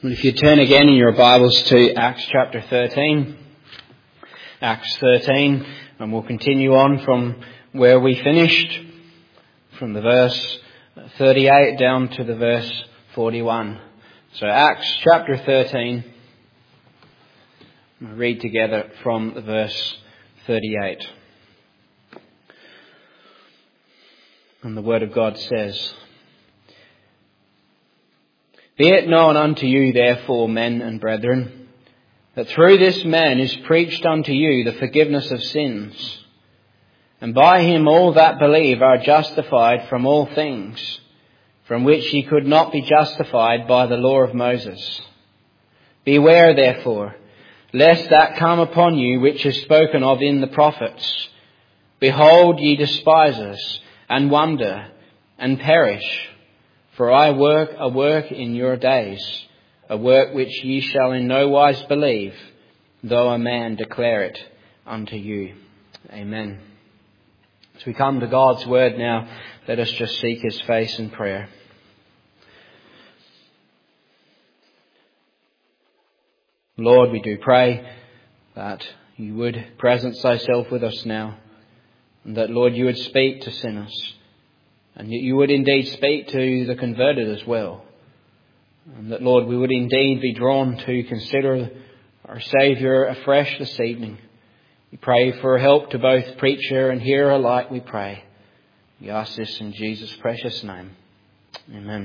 Well, if you turn again in your Bibles to Acts chapter 13, Acts 13, and we'll continue on from where we finished, from the verse 38 down to the verse 41. So Acts chapter 13, we'll read together from the verse 38. And the Word of God says, "Be it known unto you, therefore, men and brethren, that through this man is preached unto you the forgiveness of sins. And by him all that believe are justified from all things, from which ye could not be justified by the law of Moses. Beware, therefore, lest that come upon you which is spoken of in the prophets. Behold, ye despisers, and wonder, and perish. For I work a work in your days, a work which ye shall in no wise believe, though a man declare it unto you." Amen. As we come to God's Word now, let us just seek His face in prayer. Lord, we do pray that you would presence thyself with us now, and that, Lord, you would speak to sinners. And that you would indeed speak to the converted as well. And that, Lord, we would indeed be drawn to consider our Saviour afresh this evening. We pray for help to both preacher and hearer alike, we pray. We ask this in Jesus' precious name. Amen.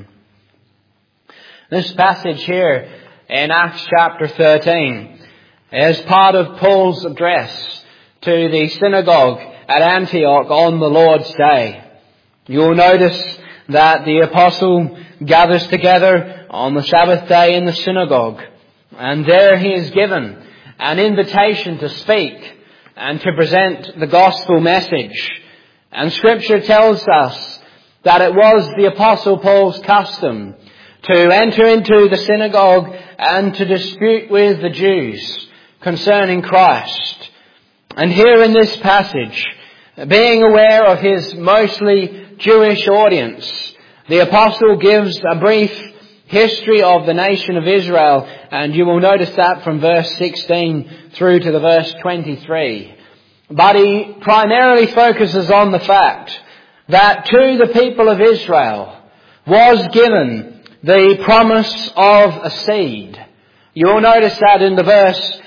This passage here in Acts chapter 13 is part of Paul's address to the synagogue at Antioch on the Lord's Day. You'll notice that the apostle gathers together on the Sabbath day in the synagogue. And there he is given an invitation to speak and to present the gospel message. And Scripture tells us that it was the apostle Paul's custom to enter into the synagogue and to dispute with the Jews concerning Christ. And here in this passage, being aware of his mostly Jewish audience, the apostle gives a brief history of the nation of Israel, and you will notice that from verse 16 through to the verse 23. But he primarily focuses on the fact that to the people of Israel was given the promise of a seed. You will notice that in the verse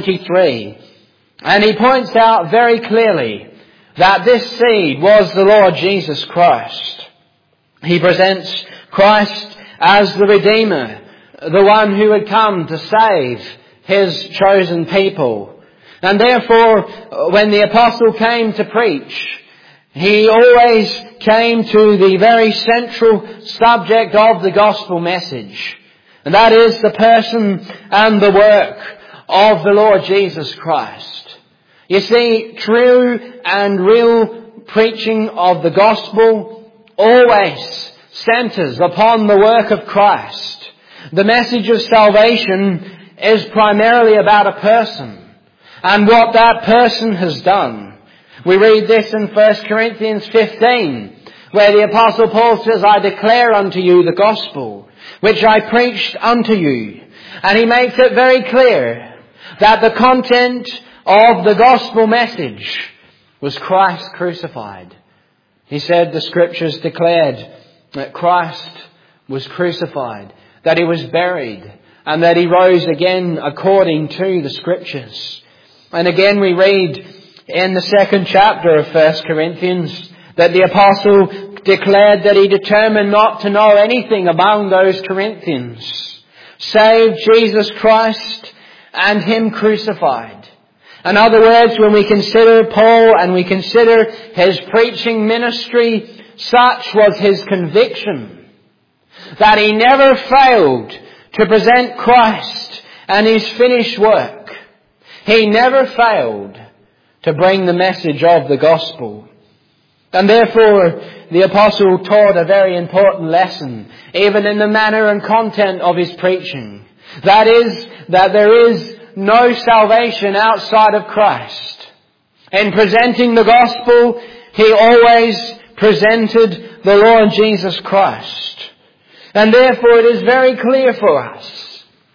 23. And he points out very clearly that this seed was the Lord Jesus Christ. He presents Christ as the Redeemer, the one who had come to save his chosen people. And therefore, when the apostle came to preach, he always came to the very central subject of the gospel message. And that is the person and the work of the Lord Jesus Christ. You see, true and real preaching of the gospel always centers upon the work of Christ. The message of salvation is primarily about a person and what that person has done. We read this in 1 Corinthians 15, where the apostle Paul says, "I declare unto you the gospel, which I preached unto you." And he makes it very clear that the content of the gospel message was Christ crucified. He said the Scriptures declared that Christ was crucified, that he was buried, and that he rose again according to the Scriptures. And again we read in the 2nd chapter of 1 Corinthians that the apostle declared that he determined not to know anything among those Corinthians save Jesus Christ and him crucified. In other words, when we consider Paul and we consider his preaching ministry, such was his conviction that he never failed to present Christ and his finished work. He never failed to bring the message of the gospel. And therefore, the apostle taught a very important lesson, even in the manner and content of his preaching. That is, that there is no salvation outside of Christ. In presenting the gospel, he always presented the Lord Jesus Christ. And therefore it is very clear for us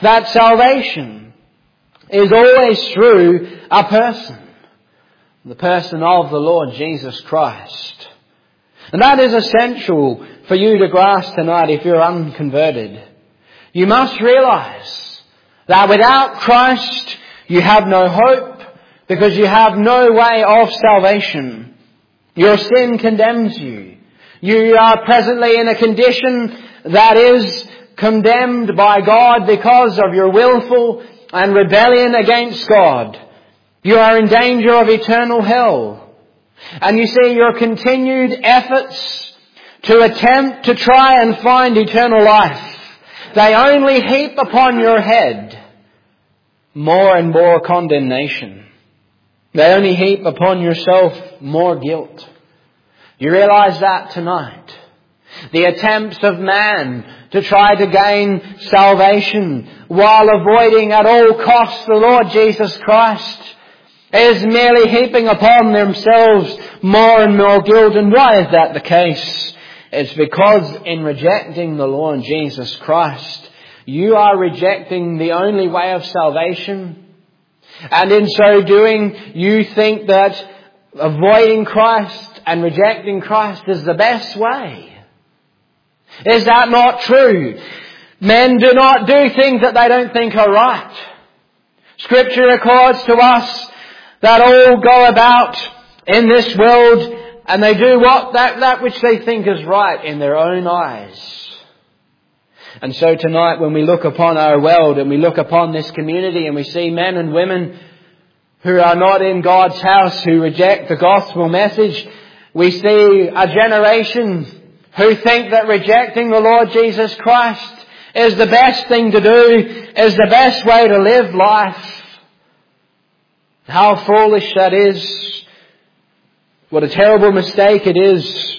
that salvation is always through a person. The person of the Lord Jesus Christ. And that is essential for you to grasp tonight if you're unconverted. You must realize that without Christ you have no hope, because you have no way of salvation. Your sin condemns you. You are presently in a condition that is condemned by God because of your willful and rebellion against God. You are in danger of eternal hell. And you see, your continued efforts to attempt to try and find eternal life, they only heap upon your head more and more condemnation. They only heap upon yourself more guilt. You realize that tonight. The attempts of man to try to gain salvation while avoiding at all costs the Lord Jesus Christ is merely heaping upon themselves more and more guilt. And why is that the case? It's because in rejecting the Lord Jesus Christ, you are rejecting the only way of salvation. And in so doing, you think that avoiding Christ and rejecting Christ is the best way. Is that not true? Men do not do things that they don't think are right. Scripture records to us that all go about in this world and they do that which they think is right in their own eyes. And so tonight when we look upon our world and we look upon this community and we see men and women who are not in God's house, who reject the gospel message, we see a generation who think that rejecting the Lord Jesus Christ is the best thing to do, is the best way to live life. How foolish that is. What a terrible mistake it is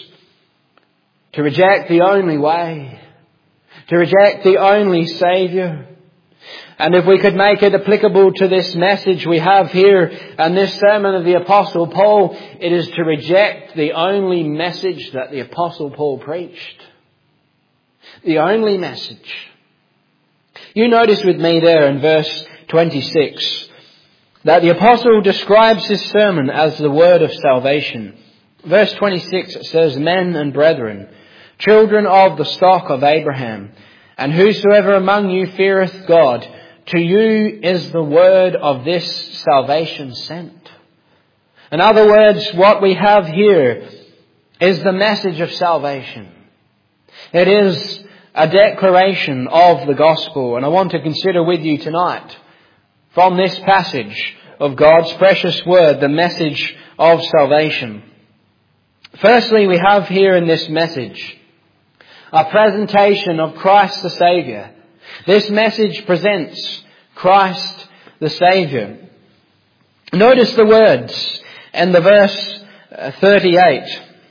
to reject the only way, to reject the only Saviour. And if we could make it applicable to this message we have here and this sermon of the Apostle Paul, it is to reject the only message that the Apostle Paul preached. The only message. You notice with me there in verse 26 that the Apostle describes his sermon as the word of salvation. Verse 26 it says, "Men and brethren, children of the stock of Abraham, and whosoever among you feareth God, to you is the word of this salvation sent." In other words, what we have here is the message of salvation. It is a declaration of the gospel. And I want to consider with you tonight, from this passage of God's precious word, the message of salvation. Firstly, we have here in this message a presentation of Christ the Saviour. This message presents Christ the Saviour. Notice the words in the verse 38.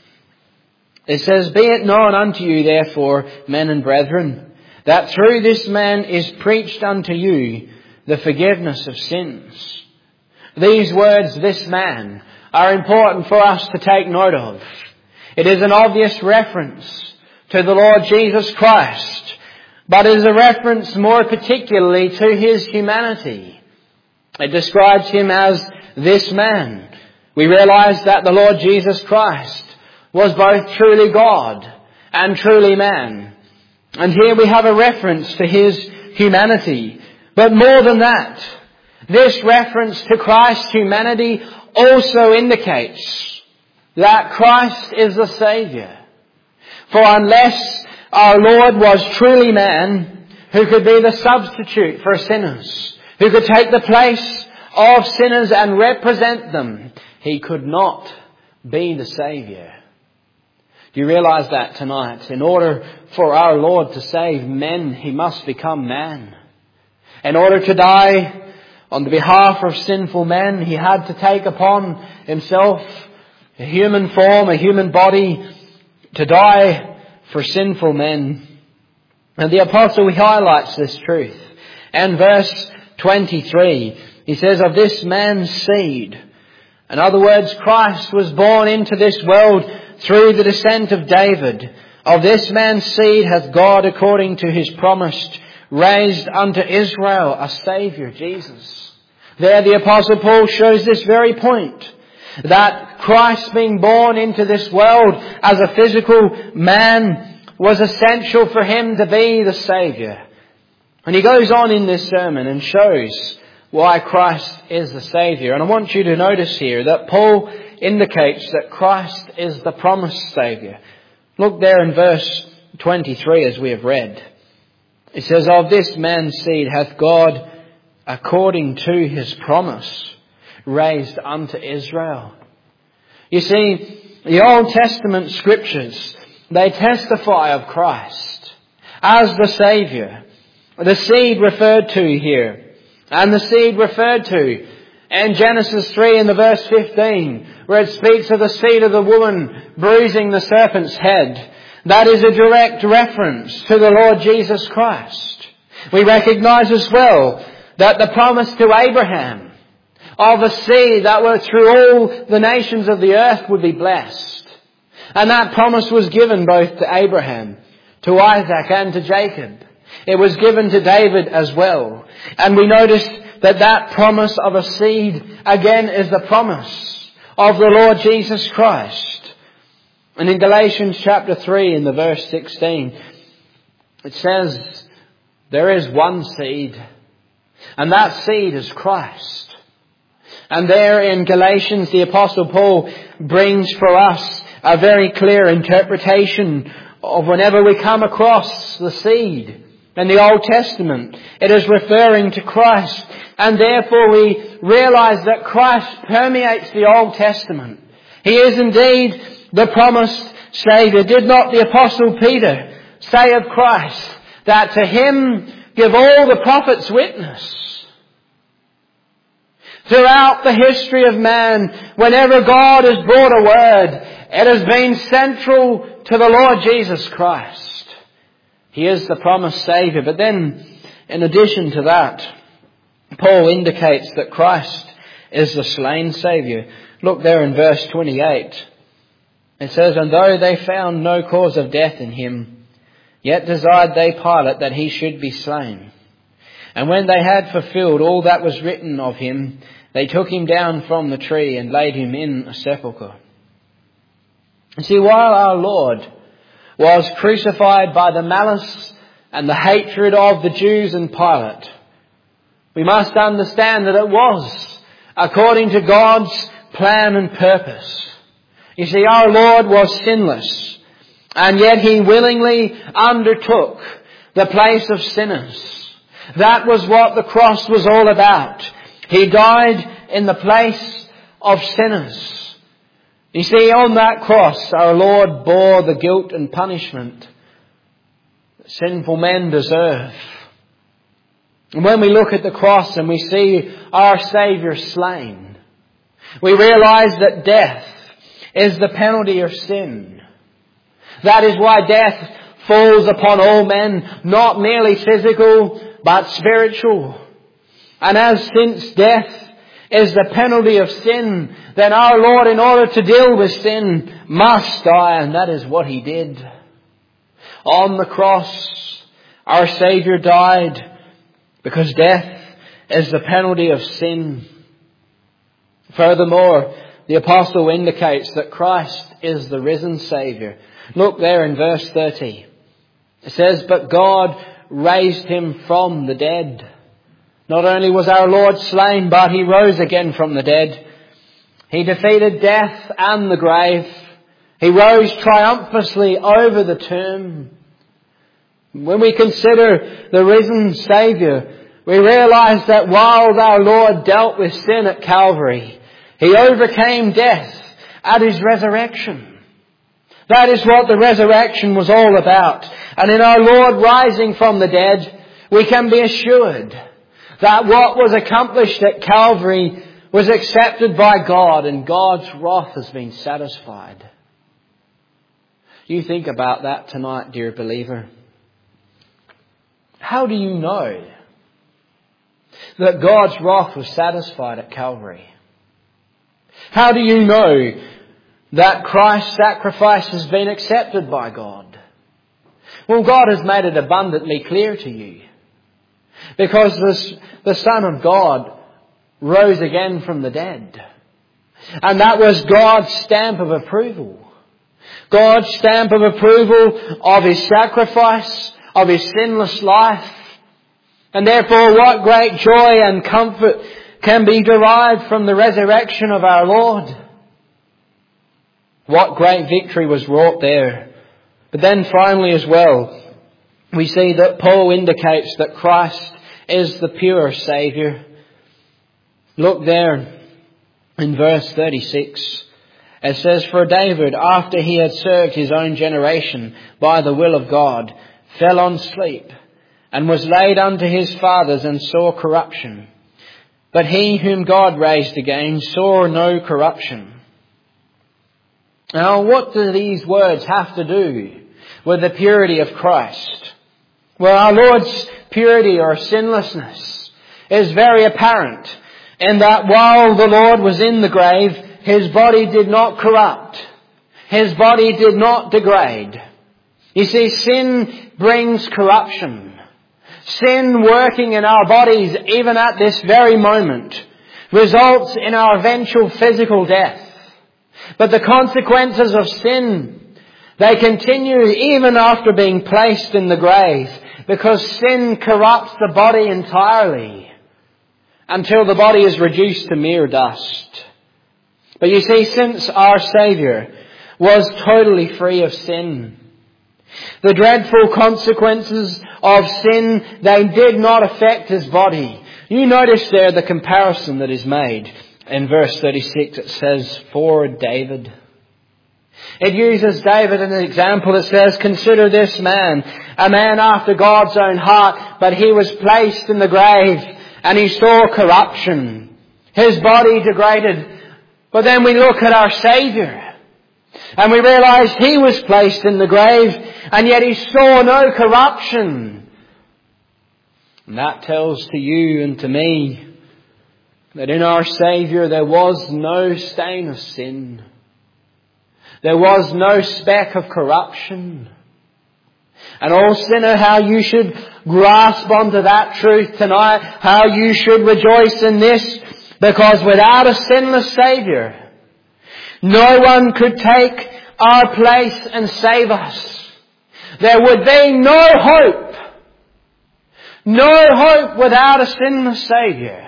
It says, "Be it known unto you, therefore, men and brethren, that through this man is preached unto you the forgiveness of sins." These words, "this man," are important for us to take note of. It is an obvious reference to the Lord Jesus Christ, but it is a reference more particularly to his humanity. It describes him as this man. We realize that the Lord Jesus Christ was both truly God and truly man. And here we have a reference to his humanity. But more than that, this reference to Christ's humanity also indicates that Christ is the Saviour. For unless our Lord was truly man, who could be the substitute for sinners, who could take the place of sinners and represent them, he could not be the Saviour. Do you realize that tonight? In order for our Lord to save men, he must become man. In order to die on the behalf of sinful men, he had to take upon himself a human form, a human body, to die for sinful men. And the Apostle highlights this truth. And verse 23, he says, "Of this man's seed." In other words, Christ was born into this world through the descent of David. "Of this man's seed hath God, according to his promised raised unto Israel a Saviour, Jesus. There the Apostle Paul shows this very point, that Christ being born into this world as a physical man was essential for him to be the Saviour. And he goes on in this sermon and shows why Christ is the Saviour. And I want you to notice here that Paul indicates that Christ is the promised Saviour. Look there in verse 23 as we have read. It says, "Of this man's seed hath God, according to his promise, raised unto Israel." You see, the Old Testament scriptures, they testify of Christ as the Saviour. The seed referred to here, and the seed referred to in Genesis 3 in the verse 15, where it speaks of the seed of the woman bruising the serpent's head. That is a direct reference to the Lord Jesus Christ. We recognize as well that the promise to Abraham of a seed that were through all the nations of the earth would be blessed. And that promise was given both to Abraham, to Isaac and to Jacob. It was given to David as well. And we notice that that promise of a seed again is the promise of the Lord Jesus Christ. And in Galatians chapter 3 in the verse 16, it says, there is one seed, and that seed is Christ. And there in Galatians, the Apostle Paul brings for us a very clear interpretation of whenever we come across the seed in the Old Testament, it is referring to Christ. And therefore we realize that Christ permeates the Old Testament. He is indeed the promised Saviour. Did not the Apostle Peter say of Christ that to him give all the prophets witness? Throughout the history of man, whenever God has brought a word, it has been central to the Lord Jesus Christ. He is the promised Saviour. But then, in addition to that, Paul indicates that Christ is the slain Saviour. Look there in verse 28. It says, "And though they found no cause of death in him, yet desired they Pilate that he should be slain. And when they had fulfilled all that was written of him, they took him down from the tree and laid him in a sepulchre." You see, while our Lord was crucified by the malice and the hatred of the Jews and Pilate, we must understand that it was according to God's plan and purpose. You see, our Lord was sinless, and yet he willingly undertook the place of sinners. That was what the cross was all about. He died in the place of sinners. You see, on that cross, our Lord bore the guilt and punishment that sinful men deserve. And when we look at the cross and we see our Saviour slain, we realize that death is the penalty of sin. That is why death falls upon all men, not merely physical, but spiritual. And as since death is the penalty of sin, then our Lord, in order to deal with sin, must die, and that is what he did. On the cross, our Saviour died because death is the penalty of sin. Furthermore, the Apostle indicates that Christ is the risen Saviour. Look there in verse 30. It says, "But God raised him from the dead." Not only was our Lord slain, but he rose again from the dead. He defeated death and the grave. He rose triumphantly over the tomb. When we consider the risen Saviour, we realize that while our Lord dealt with sin at Calvary, he overcame death at his resurrection. That is what the resurrection was all about. And in our Lord rising from the dead, we can be assured that what was accomplished at Calvary was accepted by God, and God's wrath has been satisfied. You think about that tonight, dear believer. How do you know that God's wrath was satisfied at Calvary? How do you know that Christ's sacrifice has been accepted by God? Well, God has made it abundantly clear to you. Because the Son of God rose again from the dead. And that was God's stamp of approval. God's stamp of approval of His sacrifice, of His sinless life. And therefore what great joy and comfort can be derived from the resurrection of our Lord. What great victory was wrought there. But then finally as well, we see that Paul indicates that Christ is the pure Saviour. Look there in verse 36. It says, "For David, after he had served his own generation by the will of God, fell on sleep, and was laid unto his fathers, and saw corruption. But he whom God raised again saw no corruption." Now, what do these words have to do with the purity of Christ? Well, our Lord's purity or sinlessness is very apparent in that while the Lord was in the grave, His body did not corrupt. His body did not degrade. You see, sin brings corruption. Sin working in our bodies even at this very moment results in our eventual physical death. But the consequences of sin, they continue even after being placed in the grave, because sin corrupts the body entirely until the body is reduced to mere dust. But you see, since our Saviour was totally free of sin, the dreadful consequences of sin, they did not affect His body. You notice there the comparison that is made. In verse 36 it says, "For David." It uses David as an example. It says, "Consider this man, a man after God's own heart, but he was placed in the grave and he saw corruption. His body degraded." But then we look at our Saviour and we realize He was placed in the grave and yet He saw no corruption. And that tells to you and to me that in our Saviour there was no stain of sin. There was no speck of corruption. And oh sinner, how you should grasp onto that truth tonight, how you should rejoice in this, because without a sinless Saviour, no one could take our place and save us. There would be no hope. No hope without a sinless Saviour.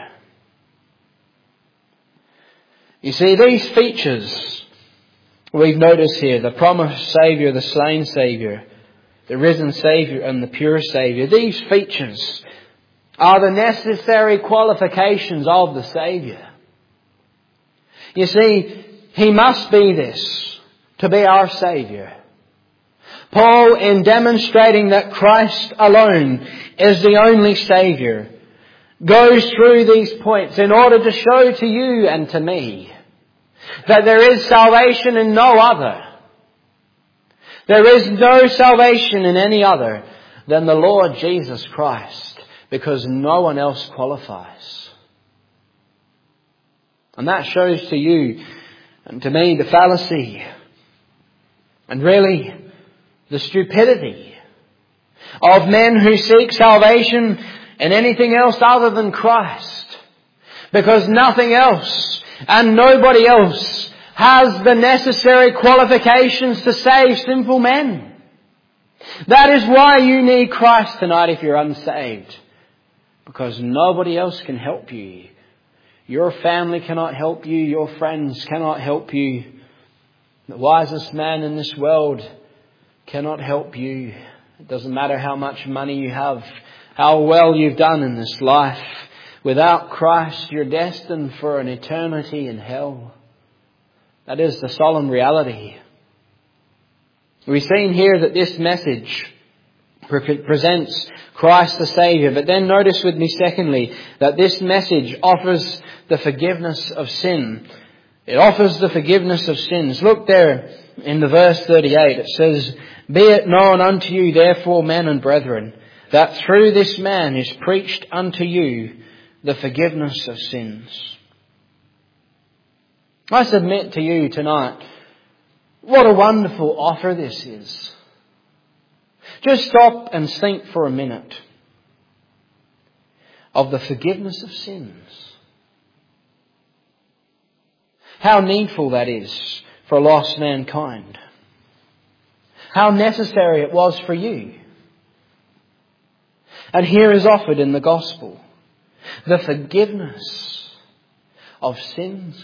You see, these features we've noticed here, the promised Saviour, the slain Saviour, the risen Saviour and the pure Saviour, these features are the necessary qualifications of the Saviour. You see, He must be this to be our Saviour. Paul, in demonstrating that Christ alone is the only Saviour, goes through these points in order to show to you and to me that there is salvation in no other. There is no salvation in any other than the Lord Jesus Christ, because no one else qualifies. And that shows to you and to me the fallacy and really the stupidity of men who seek salvation in anything else other than Christ, because nothing else and nobody else has the necessary qualifications to save sinful men. That is why you need Christ tonight if you're unsaved, because nobody else can help you. Your family cannot help you. Your friends cannot help you. The wisest man in this world cannot help you. It doesn't matter how much money you have, how well you've done in this life. Without Christ, you're destined for an eternity in hell. That is the solemn reality. We've seen here that this message presents Christ the Saviour. But then notice with me secondly that this message offers the forgiveness of sin. It offers the forgiveness of sins. Look there in the verse 38. It says, "Be it known unto you therefore, men and brethren, that through this man is preached unto you the forgiveness of sins." I submit to you tonight, what a wonderful offer this is. Just stop and think for a minute. of the forgiveness of sins. How needful that is for lost mankind. How necessary it was for you. And here is offered in the gospel the forgiveness of sins.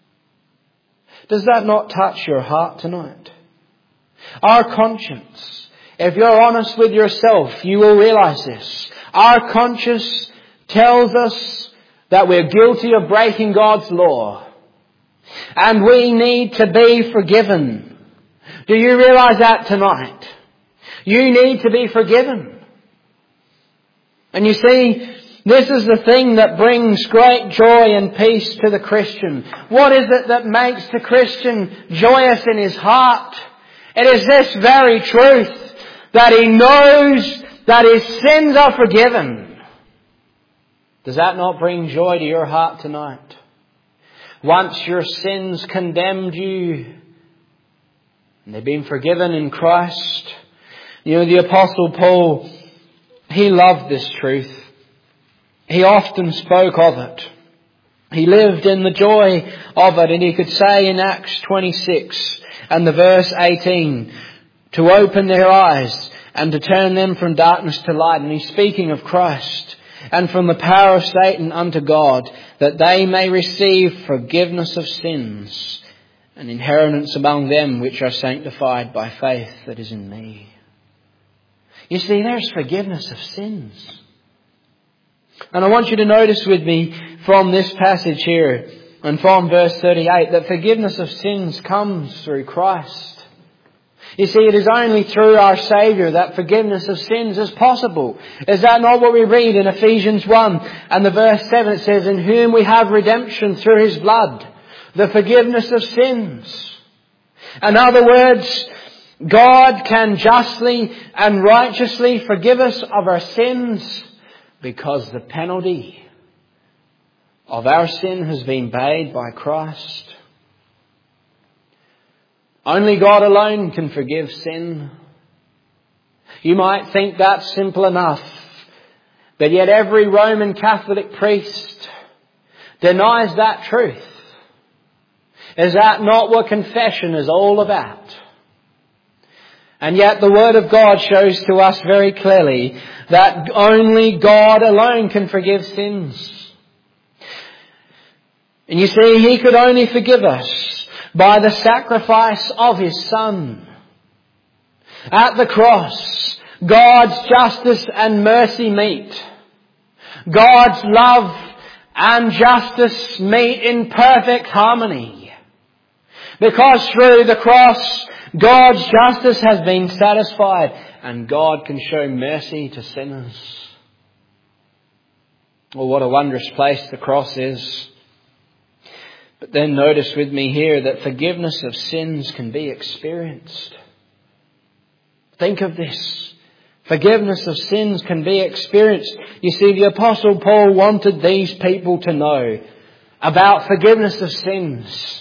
Does that not touch your heart tonight? Our conscience, if you're honest with yourself, you will realize this. Our conscience tells us that we're guilty of breaking God's law. And we need to be forgiven. Do you realize that tonight? You need to be forgiven. And you see, this is the thing that brings great joy and peace to the Christian. What is it that makes the Christian joyous in his heart? It is this very truth, that he knows that his sins are forgiven. Does that not bring joy to your heart tonight? Once your sins condemned you, and they've been forgiven in Christ. You know, the Apostle Paul, he loved this truth. He often spoke of it. He lived in the joy of it, and he could say in Acts 26 and the verse 18, to open their eyes and to turn them from darkness to light. And he's speaking of Christ. And from the power of Satan unto God, that they may receive forgiveness of sins and inheritance among them which are sanctified by faith that is in me. You see, there's forgiveness of sins. And I want you to notice with me from this passage here and from verse 38 that forgiveness of sins comes through Christ. You see, it is only through our Saviour that forgiveness of sins is possible. Is that not what we read in Ephesians 1 and the verse 7? It says, in whom we have redemption through His blood, the forgiveness of sins. In other words, God can justly and righteously forgive us of our sins because the penalty of our sin has been paid by Christ. Only God alone can forgive sin. You might think that's simple enough, but yet every Roman Catholic priest denies that truth. Is that not what confession is all about? And yet the Word of God shows to us very clearly that only God alone can forgive sins. And you see, He could only forgive us by the sacrifice of His Son. At the cross, God's justice and mercy meet. God's love and justice meet in perfect harmony. Because through the cross, God's justice has been satisfied and God can show mercy to sinners. Well, what a wondrous place the cross is. But then notice with me here that forgiveness of sins can be experienced. Think of this. Forgiveness of sins can be experienced. You see, the Apostle Paul wanted these people to know about forgiveness of sins.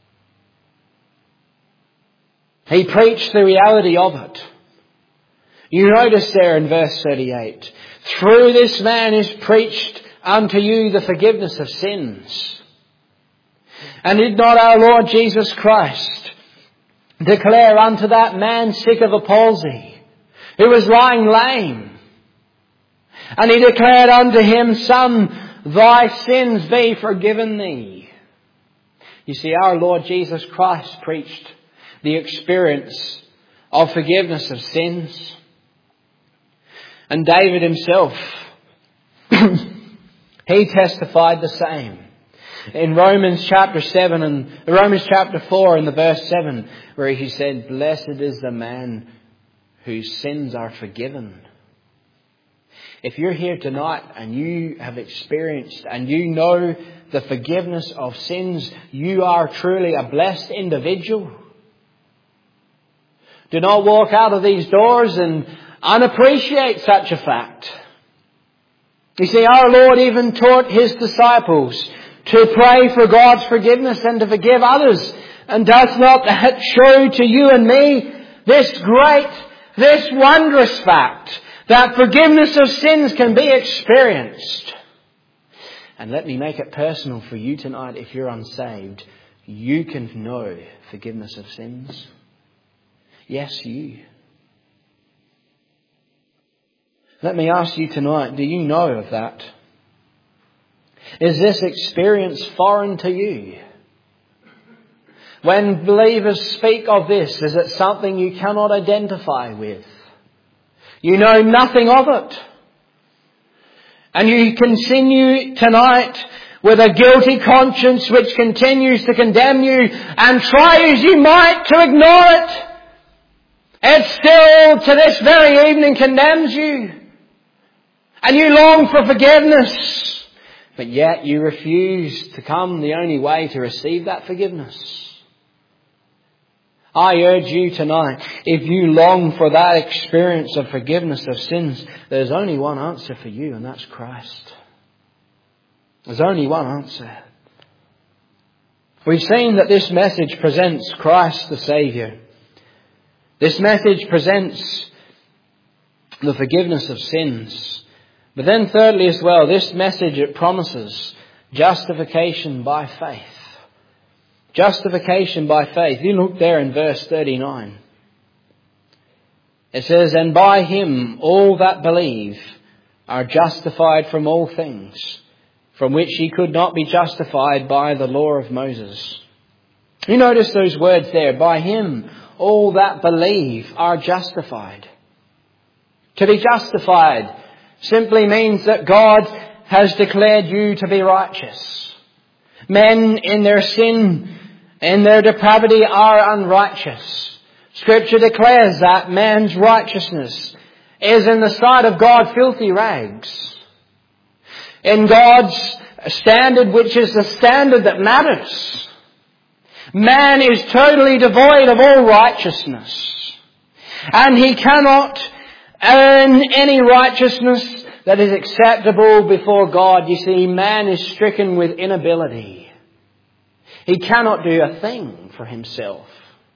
He preached the reality of it. You notice there in verse 38, through this man is preached unto you the forgiveness of sins. And did not our Lord Jesus Christ declare unto that man sick of a palsy, who was lying lame, and He declared unto him, Son, thy sins be forgiven thee. You see, our Lord Jesus Christ preached the experience of forgiveness of sins. And David himself, he testified the same. In Romans chapter 4 and the verse 7, where he said, blessed is the man whose sins are forgiven. If you're here tonight and you have experienced and you know the forgiveness of sins, you are truly a blessed individual. Do not walk out of these doors and unappreciate such a fact. You see, our Lord even taught His disciples to pray for God's forgiveness and to forgive others. And does not that show to you and me this wondrous fact that forgiveness of sins can be experienced? And let me make it personal for you tonight. If you're unsaved, you can know forgiveness of sins. Yes, you. Let me ask you tonight, do you know of that? Is this experience foreign to you? When believers speak of this, is it something you cannot identify with? You know nothing of it. And you continue tonight with a guilty conscience which continues to condemn you, and try as you might to ignore it, it still to this very evening condemns you. And you long for forgiveness, but yet you refuse to come the only way to receive that forgiveness. I urge you tonight, if you long for that experience of forgiveness of sins, there's only one answer for you, and that's Christ. There's only one answer. We've seen that this message presents Christ the Saviour. This message presents the forgiveness of sins. But then thirdly as well, this message, it promises justification by faith. Justification by faith. You look there in verse 39. It says, "And by him all that believe are justified from all things, from which ye could not be justified by the law of Moses." You notice those words there. By him all that believe are justified. To be justified simply means that God has declared you to be righteous. Men in their sin, in their depravity, are unrighteous. Scripture declares that man's righteousness is in the sight of God filthy rags. In God's standard, which is the standard that matters, man is totally devoid of all righteousness. And he cannot earn any righteousness that is acceptable before God. You see, man is stricken with inability. He cannot do a thing for himself.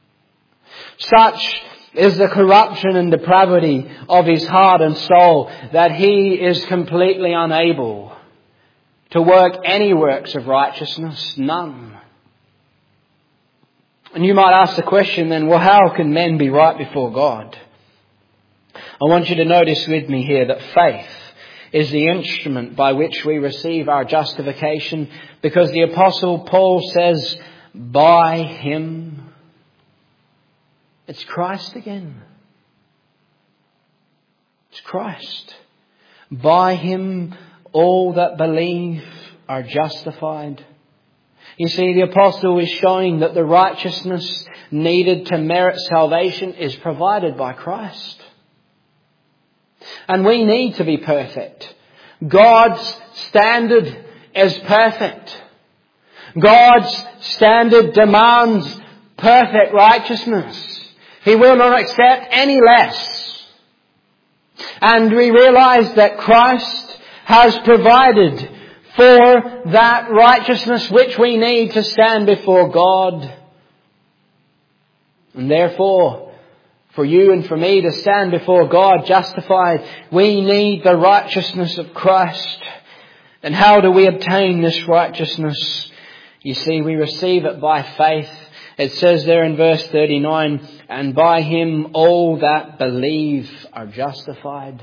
Such is the corruption and depravity of his heart and soul that he is completely unable to work any works of righteousness. None. And you might ask the question then, well, how can men be right before God? I want you to notice with me here that faith is the instrument by which we receive our justification, because the Apostle Paul says, by him. It's Christ again. It's Christ. By him all that believe are justified. You see, the Apostle is showing that the righteousness needed to merit salvation is provided by Christ. And we need to be perfect. God's standard is perfect. God's standard demands perfect righteousness. He will not accept any less. And we realize that Christ has provided for that righteousness which we need to stand before God. And therefore, for you and for me to stand before God justified, we need the righteousness of Christ. And how do we obtain this righteousness? You see, we receive it by faith. It says there in verse 39, "And by him all that believe are justified."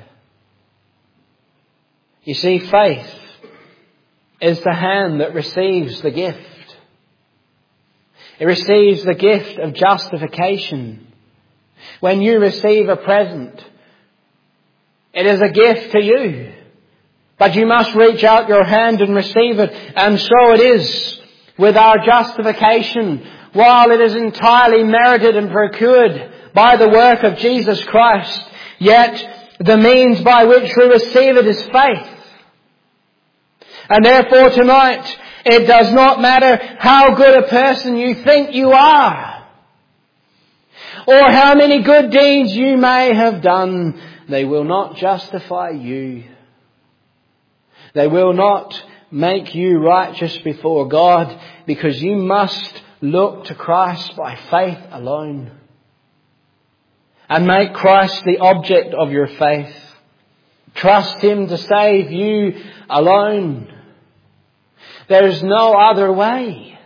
You see, faith is the hand that receives the gift. It receives the gift of justification. When you receive a present, it is a gift to you. But you must reach out your hand and receive it. And so it is with our justification. While it is entirely merited and procured by the work of Jesus Christ, yet the means by which we receive it is faith. And therefore tonight, it does not matter how good a person you think you are, or how many good deeds you may have done, they will not justify you. They will not make you righteous before God, because you must look to Christ by faith alone. And make Christ the object of your faith. Trust him to save you alone. There's no other way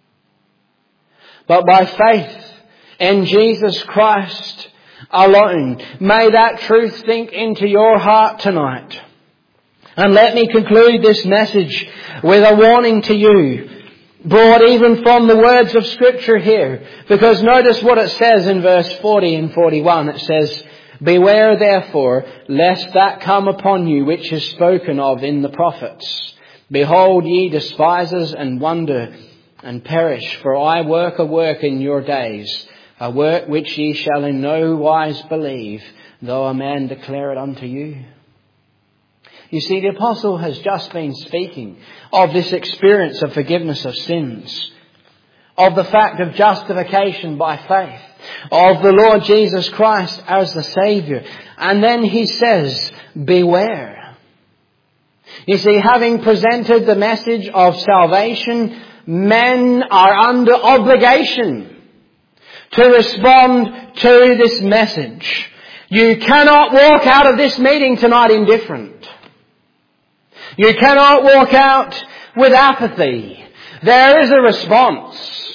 but by faith in Jesus Christ alone. May that truth sink into your heart tonight. And let me conclude this message with a warning to you, brought even from the words of Scripture here. Because notice what it says in verse 40 and 41. It says, "Beware therefore, lest that come upon you which is spoken of in the prophets. Behold, ye despisers, and wonder, and perish. For I work a work in your days, a work which ye shall in no wise believe, though a man declare it unto you." You see, the apostle has just been speaking of this experience of forgiveness of sins, of the fact of justification by faith, of the Lord Jesus Christ as the Saviour. And then he says, beware. You see, having presented the message of salvation, men are under obligation to respond to this message. You cannot walk out of this meeting tonight indifferent. You cannot walk out with apathy. There is a response.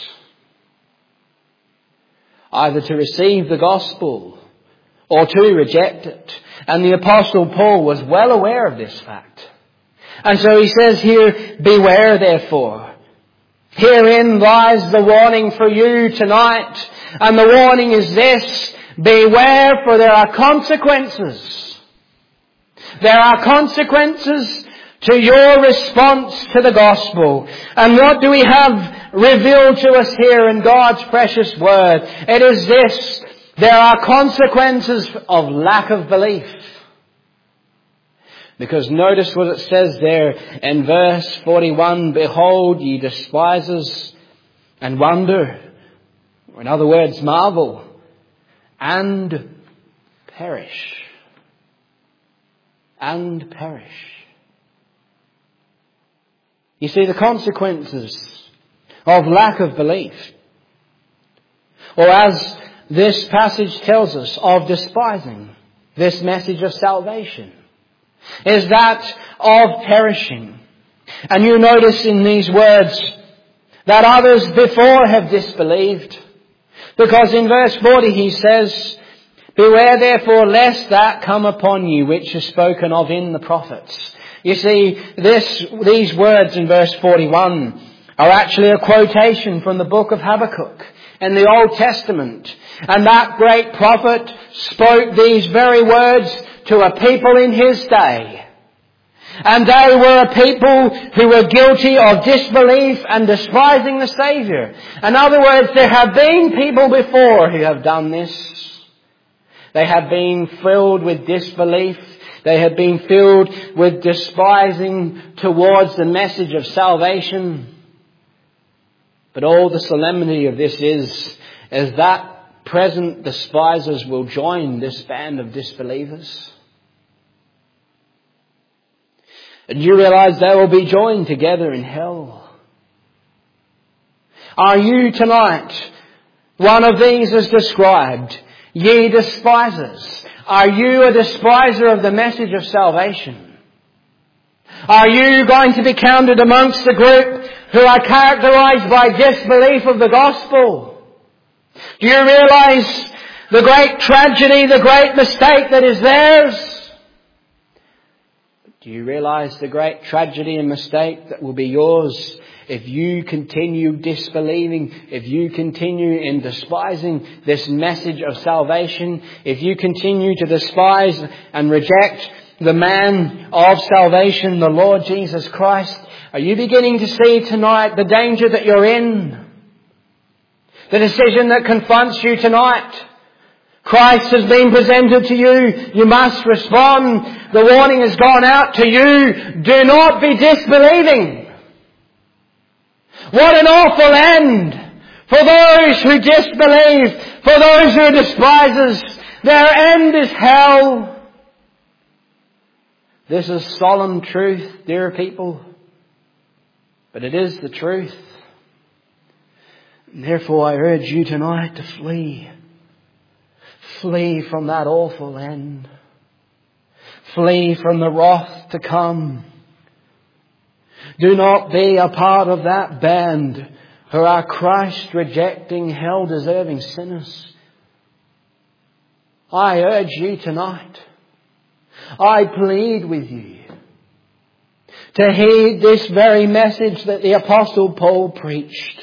Either to receive the gospel or to reject it. And the Apostle Paul was well aware of this fact. And so he says here, beware therefore. Herein lies the warning for you tonight. And the warning is this: beware, for there are consequences. There are consequences to your response to the gospel. And what do we have revealed to us here in God's precious word? It is this: there are consequences of lack of belief. Because notice what it says there in verse 41, "Behold, ye despisers, and wonder," or in other words, marvel, "and perish." And perish. You see, the consequences of lack of belief, or as this passage tells us, of despising this message of salvation, is that of perishing. And you notice in these words that others before have disbelieved. Because in verse 40 he says, "Beware therefore lest that come upon you which is spoken of in the prophets." You see, these words in verse 41 are actually a quotation from the book of Habakkuk in the Old Testament. And that great prophet spoke these very words to a people in his day. And they were a people who were guilty of disbelief and despising the Saviour. In other words, there have been people before who have done this. They have been filled with disbelief. They have been filled with despising towards the message of salvation. But all the solemnity of this is that present despisers will join this band of disbelievers. And you realize they will be joined together in hell. Are you tonight one of these as described? Ye despisers. Are you a despiser of the message of salvation? Are you going to be counted amongst the group who are characterized by disbelief of the gospel? Do you realize the great tragedy, the great mistake that is theirs? Do you realize the great tragedy and mistake that will be yours if you continue disbelieving, if you continue in despising this message of salvation, if you continue to despise and reject the man of salvation, the Lord Jesus Christ? Are you beginning to see tonight the danger that you're in? The decision that confronts you tonight? Christ has been presented to you. You must respond. The warning has gone out to you. Do not be disbelieving. What an awful end for those who disbelieve, for those who are despisers. Their end is hell. This is solemn truth, dear people. But it is the truth. And therefore I urge you tonight to flee. Flee from that awful end. Flee from the wrath to come. Do not be a part of that band who are Christ-rejecting, hell-deserving sinners. I urge you tonight, I plead with you to heed this very message that the Apostle Paul preached.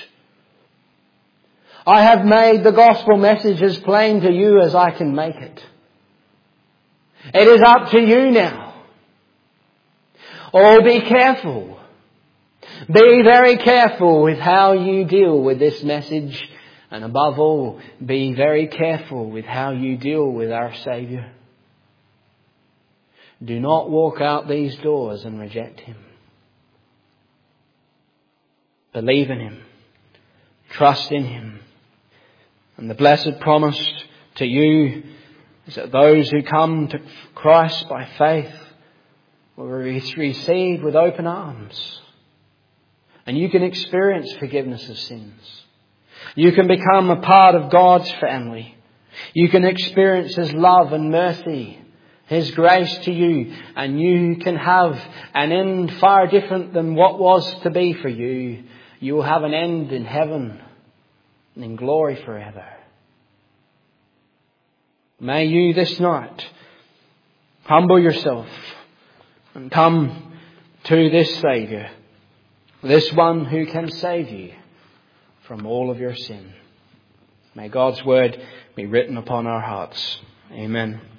I have made the gospel message as plain to you as I can make it. It is up to you now. Oh, be careful. Be very careful with how you deal with this message. And above all, be very careful with how you deal with our Saviour. Do not walk out these doors and reject Him. Believe in Him. Trust in Him. And the blessed promise to you is that those who come to Christ by faith will be received with open arms. And you can experience forgiveness of sins. You can become a part of God's family. You can experience His love and mercy, His grace to you, and you can have an end far different than what was to be for you. You will have an end in heaven and in glory forever. May you this night humble yourself and come to this Saviour, this one who can save you from all of your sin. May God's word be written upon our hearts. Amen.